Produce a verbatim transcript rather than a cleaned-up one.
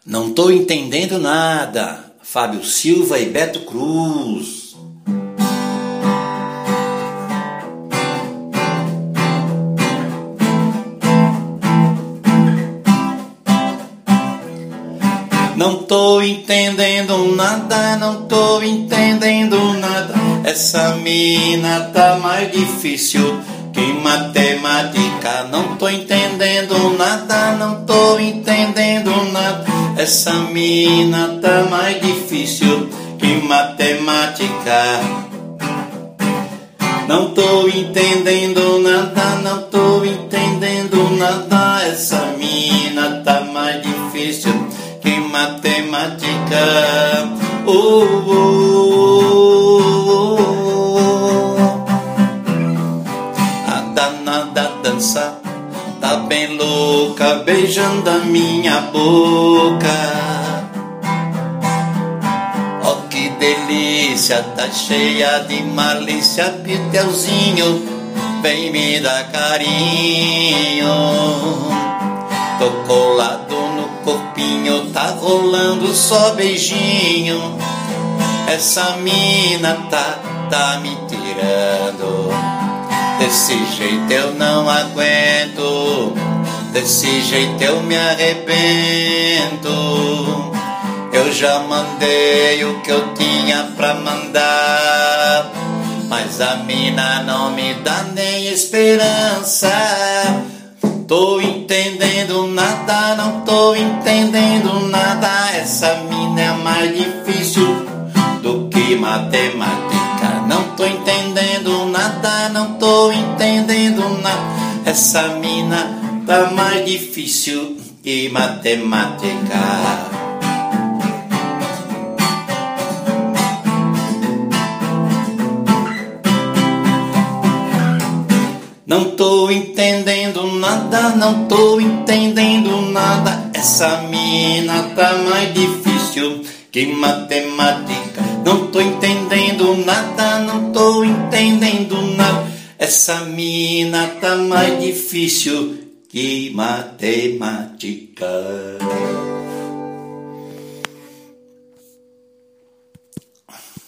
Não tô entendendo nada. Fábio Silva e Beto Cruz. Não tô entendendo nada, não tô entendendo nada. Essa mina tá mais difícil que matemática. Não tô entendendo nada, não tô entendendo nada. Essa mina tá mais difícil que matemática. Não tô entendendo nada, não tô entendendo nada. Essa mina tá mais difícil que matemática. Oh, oh, oh, oh. A danada dança, tá bem louca, beijando a minha boca. Oh, que delícia, tá cheia de malícia, Pitelzinho, vem me dar carinho. Tô colado no corpinho, tá rolando só beijinho. Essa mina tá, tá me tirando. Desse jeito eu não aguento, desse jeito eu me arrebento. Eu já mandei o que eu tinha pra mandar, mas a mina não me dá nem esperança. Tô entendendo nada, não tô entendendo nada. Essa mina é mais difícil do que matemática. Não tô entendendo nada, não tô entendendo nada. Essa mina tá mais difícil que matemática. Não tô entendendo nada, não tô entendendo nada. Essa mina tá mais difícil que matemática. Não tô entendendo nada, não tô entendendo nada. Essa mina tá mais difícil que matemática.